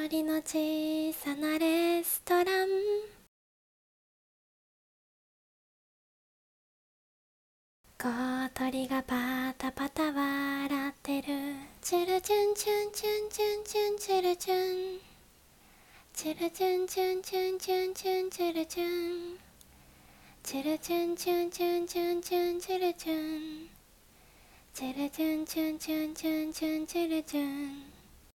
りの小さなレストラン、小鳥がパタパタ笑ってる。チュルチュンチュンチュンチュンチュンチュルチュン、チュルチュンチュンチュンチュンチュンチュルチュン、チュルチュンチュンチュンチュンチュンチュルチュン、チュルチュンチュンチュンチュンチュンチュルチュン。